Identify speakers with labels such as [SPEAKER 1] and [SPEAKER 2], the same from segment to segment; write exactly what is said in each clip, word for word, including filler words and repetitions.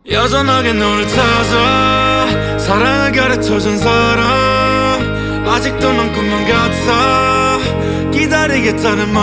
[SPEAKER 1] 여전하게 너를 찾아 사랑을 가르쳐준 사람 아직도 넌 꿈만 같아 기다리겠다는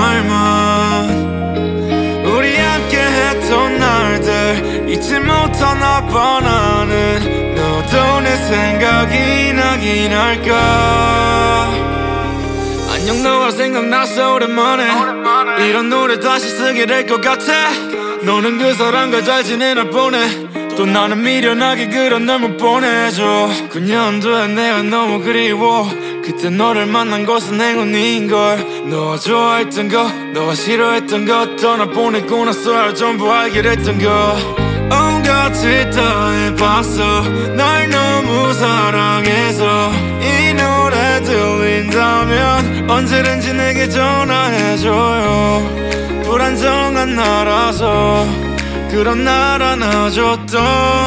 [SPEAKER 1] 말만 우리 함께 했던 날들 잊지 못하나 봐 나는 너도 내 생각이 나긴 할까 안녕 너가 생각났어 오랜만에, 오랜만에. 이런 노래 다시 쓰게 될 것 같아 너는 그 사람과 잘 지내나 보네 또 나는 미련하게 그런 널 못 보내줘 그년도 내가 너무 그리워 그때 너를 만난 것은 행운인걸 너와 좋아했던 거 너와 싫어했던 것 떠나보내고 나서야 전부 알게 됐던 거 온갖 짓 다 해봤어 널 너무 사랑해서 이 노래 들린다면 언제든지 내게 전화해줘요 불안정한 나라서 그런 날 안아줬던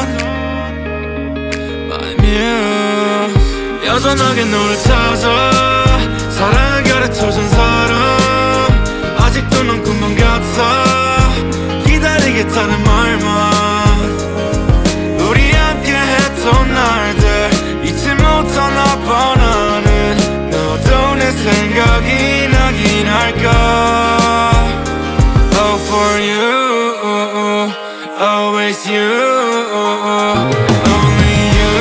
[SPEAKER 1] My Muse 여전하게 너를 찾아 사랑을 가르쳐준 사람 아직도 넌 꿈만 같아 기다리겠다는 말만 우리 함께 했던 날들 잊지 못하나 봐 나는 너도 내 생각이 나긴 할까 Oh for you Always you, only you.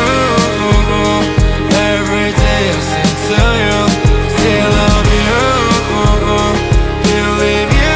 [SPEAKER 1] Every day I sing to you, still love you, believe you.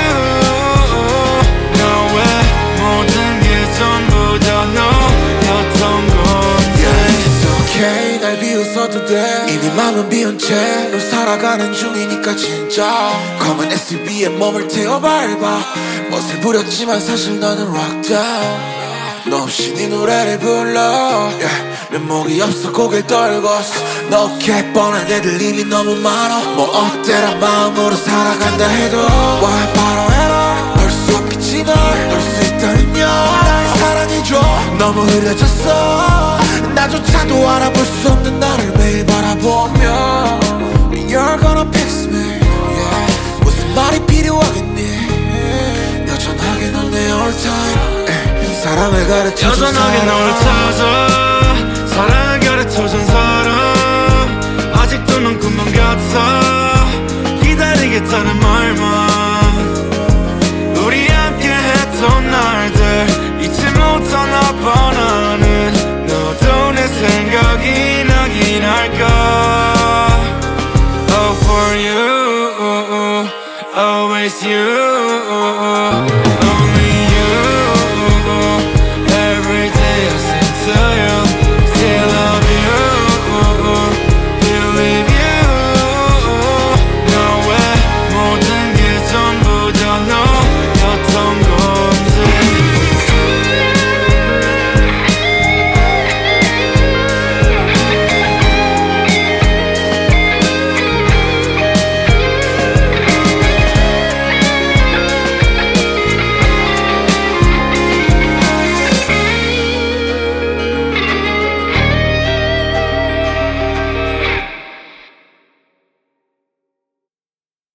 [SPEAKER 1] 너의 모든 게 전부 다 너였던 건데.
[SPEAKER 2] It's okay, 날 비웃어도 돼. 이미 마음은 비운 채 널 살아가는 중이니까 진짜. 검은 에스유브이에 몸을 태워 밟아. 멋을 부렸지만 사실 나는 rockdown 너 없이 네 노래를 불러 yeah. 면목이 없어 고개를 떨궜어 너게 뻔한 애들 이미 너무 많아 뭐 어때란 마음으로 살아간다 해도 와 바로 해라 널 수 없겠지 널 널 수 있다면요 날 사랑해줘 너무 흐려졌어 나조차도 알아볼 수 없는 나를 매일 바라보며 You're gonna fix me yeah. 무슨 말이 필요하겠니 여전하게 넌 내 all time 사랑을 가르쳐준
[SPEAKER 1] 여전하게
[SPEAKER 2] 사람
[SPEAKER 1] 너를 찾아 사랑을 가르쳐준 사람 아직도 넌 꿈만 같아 기다리겠다는 말만